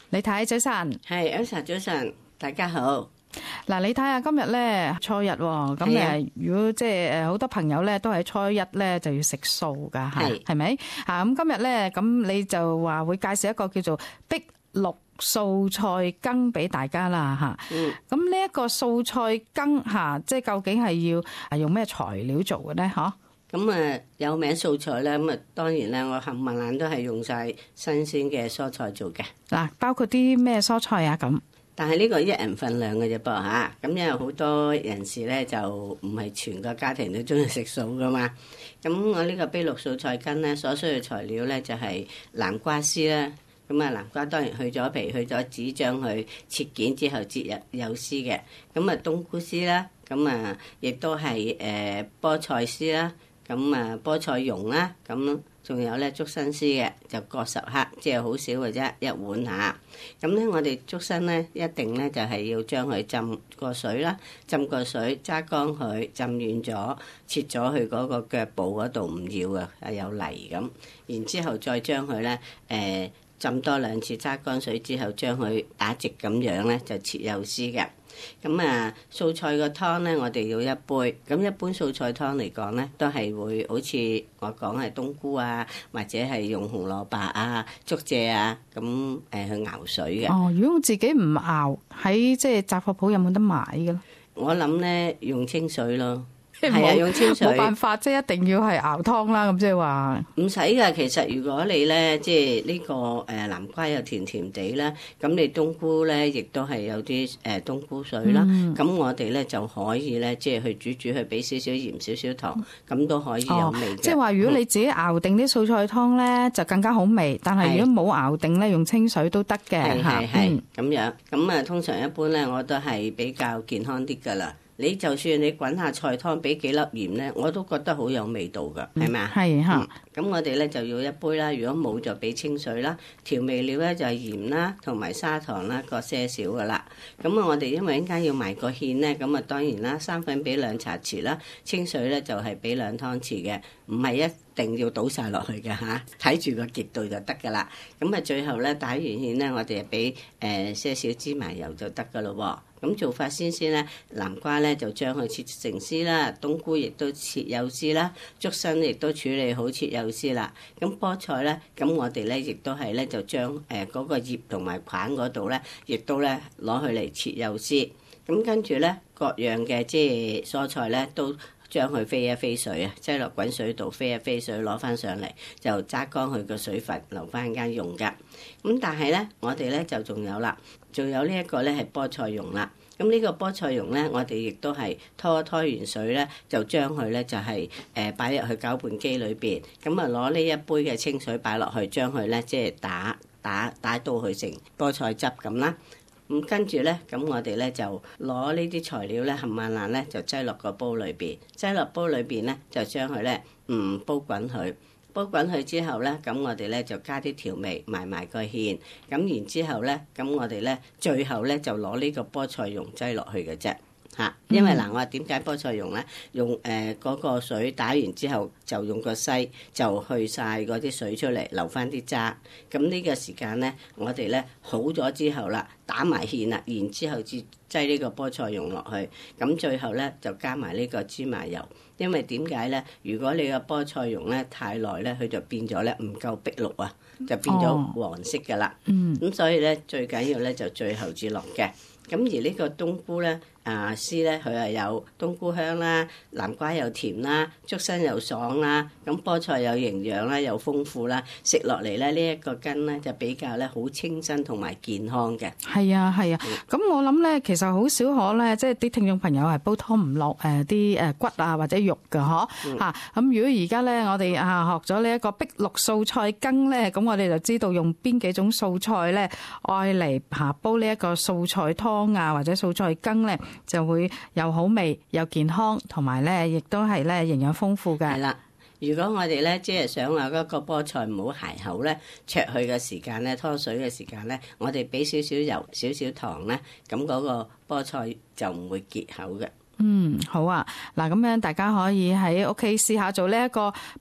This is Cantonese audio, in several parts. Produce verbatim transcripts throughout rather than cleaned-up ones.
李太早晨， 係 Elsa 早晨，大家好。 嗱，你睇下今日咧初一，咁誒，如果即係誒好多朋友咧都喺初一咧就要食素噶吓，係咪？啊，咁今日咧咁你就話會介紹一個叫做碧綠素菜羹俾大家啦吓。嗯。咁呢一個素菜羹吓，即係究竟係要係用咩材料做嘅咧？吓？ 咁啊，有名素菜咧，咁啊當然咧，我冚唪唥都係用晒新鮮嘅蔬菜做嘅。嗱， 包括啲咩蔬菜啊？咁， 但係呢個一人份量嘅啫噃嚇。咁因為好多人士咧就唔係全個家庭都中意食素噶嘛。咁我呢個碧綠素菜羹咧，所需要材料咧就係南瓜絲啦。咁啊，南瓜當然去咗皮，去咗籽，將佢切件之後切入幼絲嘅。咁啊，冬菇絲啦，咁啊，亦都係誒菠菜絲啦。咁啊，菠菜蓉啦，咁仲有咧竹笙絲嘅，就各十克，即係好少嘅啫，一碗下。咁咧，我哋竹笙咧一定咧就係要將佢浸過水啦，浸過水揸乾佢，浸軟咗，切咗佢嗰個腳部嗰度唔要嘅，係有泥咁。然之後再將佢咧誒浸多兩次，揸乾水之後將佢打直咁樣咧就切幼絲嘅。咁啊，素菜個湯咧，我哋要一杯。咁一般素菜湯嚟講咧，都係會好似我講係冬菇啊，或者係用紅蘿蔔啊、竹蔗啊，咁誒去熬水嘅。 哦，如果我自己唔熬，喺即係雜貨鋪有冇得買嘅咧？ 我諗咧用清水咯。係啊，用清水。 冇辦法，即係一定要係熬湯啦。咁即係話唔使㗎。其實如果你咧，即係呢個誒南瓜又甜甜地啦，咁你冬菇咧亦都係有啲誒冬菇水啦。咁、嗯、我哋咧就可以咧，即係去煮煮，去俾少少鹽、少少糖，咁都可以有味嘅。 哦、即係話，如果你自己熬定啲素菜湯咧、嗯，就更加好味。但係如果冇熬定咧，用清水都得嘅。 係係係咁樣。咁啊，通常一般咧，我都係比較健康啲㗎啦。你就算你滾下菜湯，俾幾粒鹽咧，我都覺得好有味道噶，係咪啊？ 係嚇。 咁、嗯、我哋咧就要一杯啦，如果冇就俾清水啦。調味料咧就係鹽啦，同埋砂糖啦，各些少噶啦。咁啊，我哋因為陣間要埋個芡咧，咁啊當然啦，生粉俾兩茶匙啦，清水咧就係俾兩湯匙嘅，唔係一定要倒晒落去嘅嚇，睇住個結度就得噶啦。咁啊，最後咧打完芡咧，我哋就俾誒些少芝麻油就得噶咯喎。咁做法先先咧，南瓜咧就將佢切成絲啦，冬菇亦都切幼絲啦，竹笙亦都處理好切幼絲啦。咁菠菜咧，咁我哋咧亦都係咧就將誒嗰個葉同埋梗嗰度咧，亦都咧攞佢嚟切幼絲。咁跟住咧，各樣嘅即係蔬菜咧都將佢飛一飛水啊，擠落滾水度飛一飛水，攞翻上嚟就揸乾佢個水分，留翻間用噶。咁但係咧，我哋咧就仲有啦。仲有呢一個咧係菠菜蓉啦，咁呢個菠菜蓉咧，我哋亦都係拖拖完水咧，就將佢咧就係誒擺入去攪拌機裏邊，咁啊攞呢一杯嘅清水擺落去，將佢咧即係打打打到佢成菠菜汁咁啦。咁跟住咧，咁我哋咧就攞呢啲材料咧，冚唪唥咧就擠落個煲裏邊，擠落煲裏邊咧就將佢咧唔煲滾佢。煲滾佢之後咧，咁我哋咧就加啲調味，埋埋個芡，咁然之後咧，咁我哋咧最後咧就攞呢個菠菜蓉擠落去嘅啫，嚇！因為嗱、嗯，我話點解菠菜蓉咧？用誒嗰、呃那個水打完之後，就用個篩就去晒嗰啲水出嚟，留翻啲渣。咁呢個時間咧，我哋咧好咗之後啦，打埋芡啦，然之後至擠呢個菠菜蓉落去，咁最後咧就加埋呢個芝麻油。因為點解咧？如果你個菠菜蓉咧太耐咧，佢就變咗咧唔夠碧綠啊，就變咗黃色噶啦。咁、哦、所以咧最緊要咧就最後至落嘅。咁而呢個冬菇咧啊絲咧，佢係有冬菇香啦，南瓜又甜啦，竹笙又爽啦，咁菠菜有營養啦，又豐富啦，食落嚟咧呢一個羹咧就比較咧好清新同埋健康嘅。 係啊係啊，咁、嗯、我諗咧其實好少可咧，即係啲聽眾朋友係煲湯唔落誒啲誒骨啊或者肉㗎嗬嚇。咁、嗯、如果而家咧我哋啊學咗呢一個碧綠素菜羹咧，咁我哋就知道用邊幾種素菜咧愛嚟嚇煲呢一個素菜湯啊或者素菜羹咧。就會又好味又健康，同埋咧亦都係咧營養豐富嘅。 係啦，如果我哋咧即係想話嗰個菠菜唔好鞋口咧，焯佢嘅時間咧，拖水嘅時間咧，我哋俾少少油、少少糖咧，咁嗰個菠菜就唔會結口嘅。 嗯，好啊，嗱咁樣大家可以喺屋企試下做呢一個碧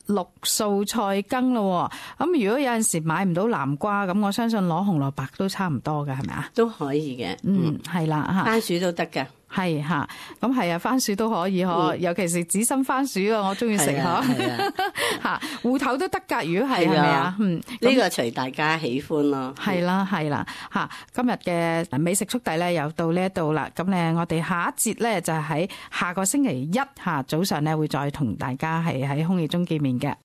綠素菜羹咯。咁如果有陣時買唔到南瓜，咁我相信攞紅蘿蔔都差唔多㗎，係咪啊？ 都可以嘅。 嗯，係啦嚇。 番薯都得㗎。 係嚇，咁係啊，番薯都可以嗬，尤其是紫心番薯啊，我中意食嗬。嚇，芋頭都得㗎，如果係係咪啊？嗯， 呢個隨大家喜歡咯。 係啦係啦嚇，今日嘅美食速遞咧又到呢一度啦。咁咧，我哋下一節咧就喺下個星期一嚇早上咧會再同大家係喺空氣中見面嘅。